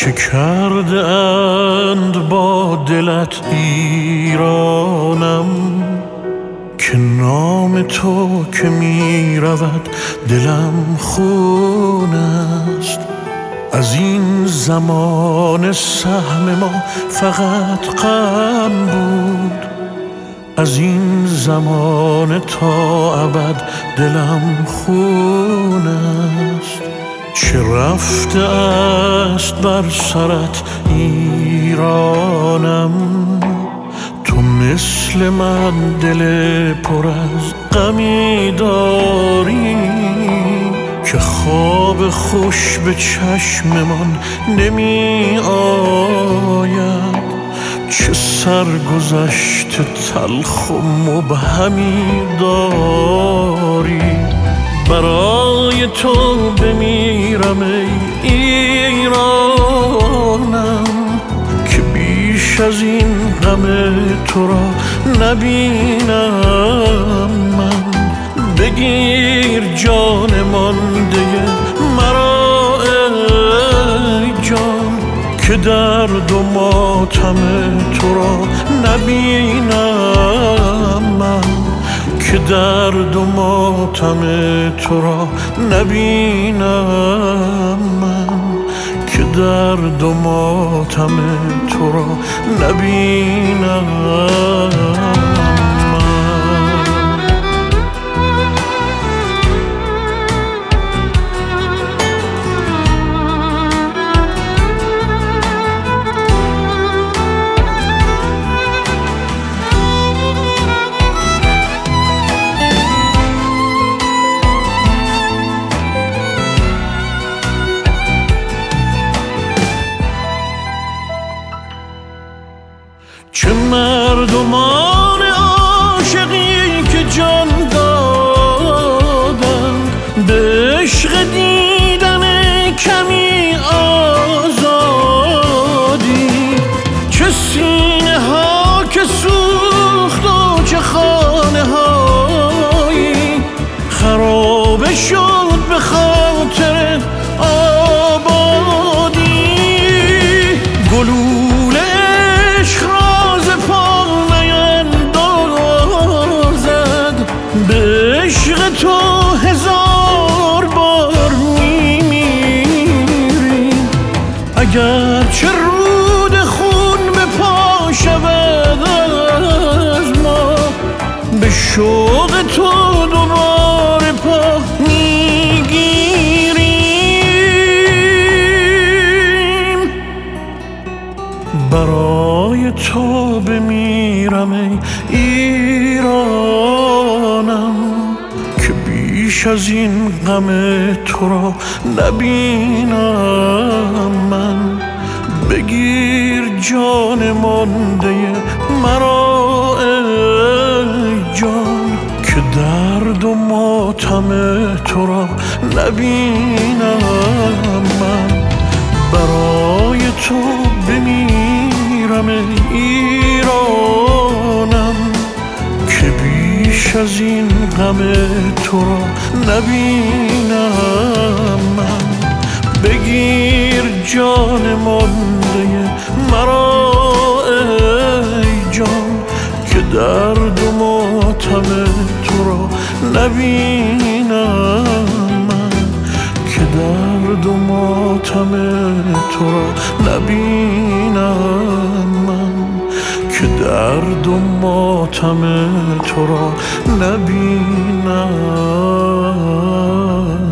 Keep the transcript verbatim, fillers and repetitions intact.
چه کرده اند با دلت ایرانم که نام تو که می رود دلم خون است. از این زمان سهم ما فقط غم بود، از این زمان تا ابد دلم خون است. چه رفته است بر سرت ایرانم، تو مثل من دل پر از غمی داری که خواب خوش به چشممان نمی آید. چه سرگذشت تلخ و مبهمی داری، برای تو بمیرم ای ایرانم که بیش از این غم تو را نبینم من. بگیر جان مانده مرا ای جان که درد و ماتم تو را نبینم من، که درد و ماتم تو را نبینم من، که درد و ماتم تو را نبینم من. چه مردمان عاشقی که جان دادند به عشق دیدن کمی آزادی. چه سینه ها که سوخت و چه خانه هایی خرابه شد به خاطر آبادی. گلوله عشق به عشق تو هزار بار میمیریم، اگر چه رود خون به پا شود از ما به شوق تو دوباره پا میگیریم. برای تو بمیرم ای ایرانم که بیش از این غم تو را نبینم من. بگیر جان مانده مرا ای جان که درد و ماتم تو را نبینم من. برای تو بمیرم ای ایرانم که بیش از این غم تو را نبینم من. بگیر جان مانده مرا ای جان که درد و ماتم تو را نبینم من، که درد و ماتم تو را نبینم من، که درد و ماتم تو را نبینم.